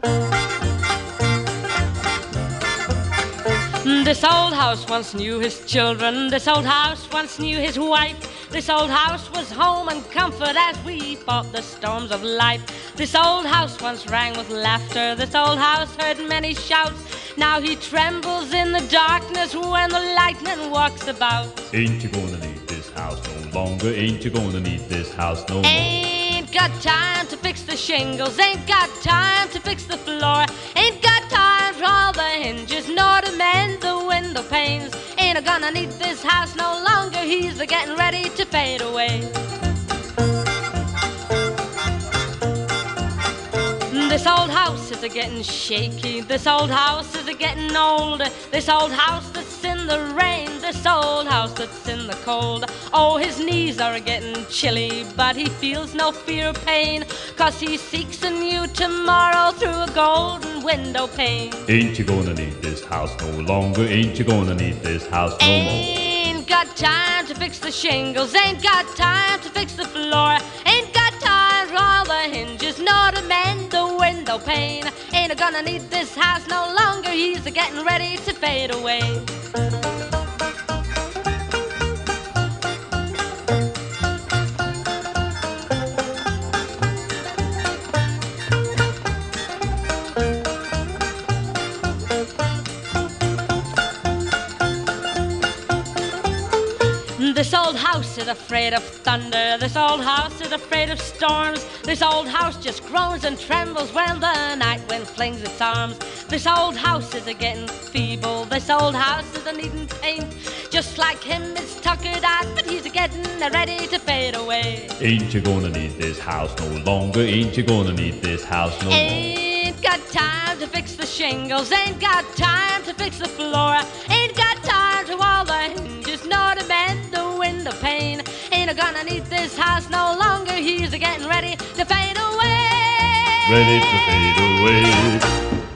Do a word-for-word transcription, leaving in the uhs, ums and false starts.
This old house once knew his children, this old house once knew his wife. This old house was home and comfort as we fought the storms of life. This old house once rang with laughter, this old house heard many shouts. Now he trembles in the darkness when the lightning walks about. Ain't you gonna need this house no longer? Ain't you gonna need this house no more? Ain't got time to fix the shingles, ain't got time to fix the floor, ain't got time for all the hinges nor to mend the window panes. Ain't gonna need this house no longer, he's a getting ready to fade away. This old house is a getting shaky, this old house is a getting old, this old house that's in the rain, this old house that's in the cold. Oh, his knees are a getting chilly, but he feels no fear of pain, 'cause he seeks a new tomorrow through a golden window pane. Ain't you gonna need this house no longer? Ain't you gonna need this house no more? Ain't got time to fix the shingles, ain't got time to fix the floor, ain't got time for all the hinges nor to mend the window pane. Ain't gonna need this house no longer, he's a getting ready to fade away. This old house is afraid of thunder, this old house is afraid of storms. This old house just groans and trembles when the night wind flings its arms. This old house is a getting feeble, this old house is a needing paint. Just like him it's tuckered out, but he's a getting ready to fade away. Ain't you gonna need this house no longer? Ain't you gonna need this house no more? Ain't got time to fix the shingles, ain't got time to fix the floor, ain't got time to all the hinges nor to mend the window pane. Ain't gonna need this house no longer, he's a getting ready to fade away. Ready to fade away.